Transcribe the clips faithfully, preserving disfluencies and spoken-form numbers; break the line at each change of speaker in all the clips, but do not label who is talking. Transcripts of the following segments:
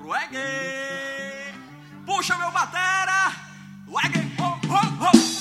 reggae. Puxa meu batera, reggae, ho, ho, ho.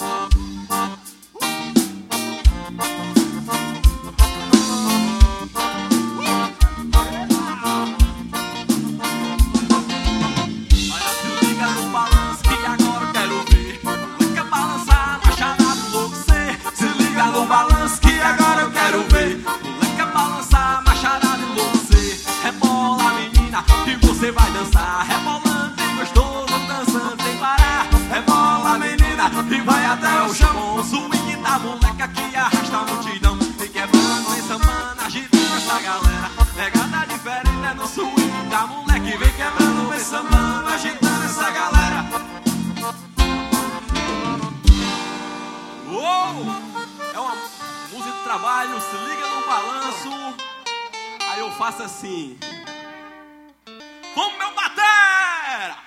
Balanço que agora eu quero ver. Moleque, balançar, macharada em você. Rebola, menina, que você vai dançar. Rebolando, bem gostoso, dançando sem parar. Rebola, menina, e vai até o chão. O swing da moleca que arrasta a multidão. E quebrando, vem sambando, agitando essa galera. Pegada diferente é no swing da moleque. Vem quebrando, vem sambando, agitando essa galera.
Uou! É uma música de trabalho, se liga no balanço. Aí eu faço assim. Vamos, meu batera!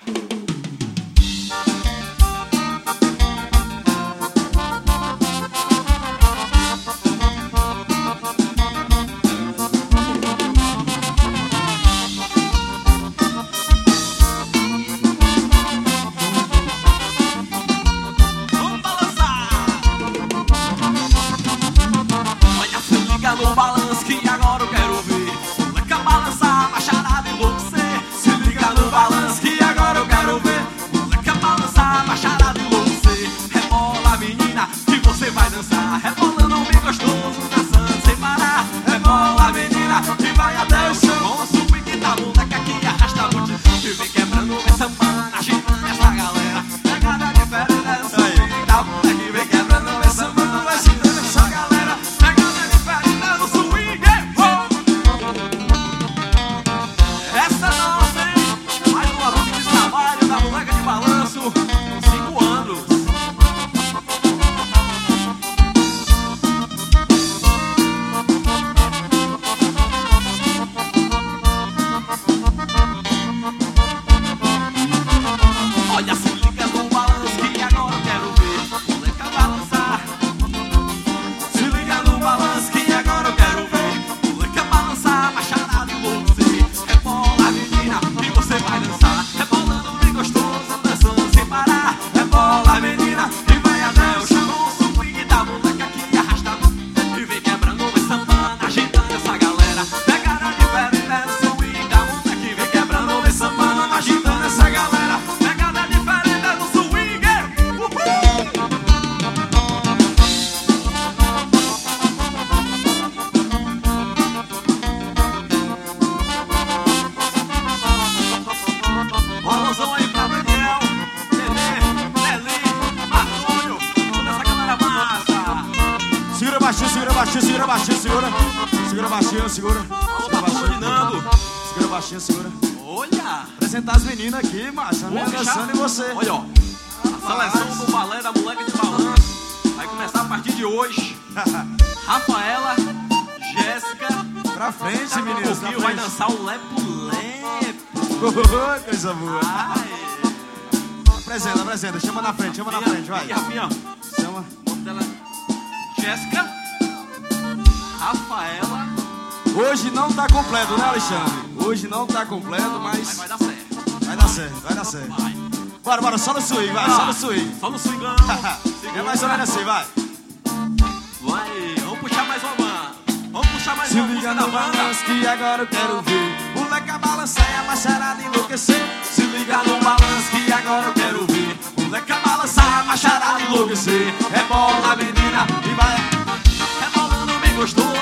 No balanço que agora eu quero ver. Moleca balançar, macharada em você. Se liga no balanço que agora eu quero ver. Moleca balançar, macharada em você. Rebola, menina, que você vai dançar. Rebolando bem gostoso, dançando sem parar. Rebola, menina, que vai até o chão. Com o swing da moleca que arrasta a multidão. Que vem quebrando, vem sambando, agitando essa galera. Pegada diferente é o swing da moleca que vem quebrando, vem sambando, agitando essa galera.
Cinco anos.
Olha, se liga no balanço que agora eu quero ver. Moleca balançar. Se liga no balanço que agora eu quero ver. Moleca balançar, macharada em você. Rebola, menina, que você vai dançar. Rebolando bem gostoso, dançando sem parar. Rebola, menina, e vai até o chão. Com o swing da moleca que arrasta e vem quebrando, vem sambando, agitando essa galera. Pegada diferente é o swing da moleca que vem quebrando, vem sambando, agitando essa galera. Pegada diferente é no swing. Uhul!
Rolãozão aí pra Daniel, Nenê, Nelly, Antônio, toda essa galera massa.
Segura baixinho, segura baixinho, segura baixinho, segura. Segura baixinho, segura.
Alô,
Segura
Patrulha
baixinho.
Nando.
Segura baixinho, segura.
Olha!
Apresentar as meninas aqui, macho. A minha
Vou deixar-
dançando e você.
Olha, ó. A seleção do balé da moleca de balanço vai começar a partir de hoje. Rafaela, Jéssica,
Pra frente,
daqui a
meninas. Pra
pouquinho vai
frente.
dançar o lepo-lepo.
Oh, coisa boa.
Ai,
Apresenta, apresenta. Chama na frente, chama na
Rafinha,
frente, vai.
e Rafinha,
Chama.
o nome dela é Jéssica, Rafaela,
Hoje não tá completo, né, Alexandre? Hoje não tá completo,
mas
mas
vai dar certo.
vai dar certo, vai dar certo.
Vai.
Bora, bora, só no swing, vai, só no swing.
Só no swingão.
É mais ou menos assim, vai.
Vai, vamos puxar mais uma banda. Vamos puxar mais
Se
uma
liga
música da
no
banda.
balanço que agora eu quero ver. Moleca balançar e a macharada enlouquecer. Se liga no balanço que agora eu quero ver. Moleca balançar, a macharada enlouquecer. Rebola, menina, e vai.
Rebolando bem gostoso,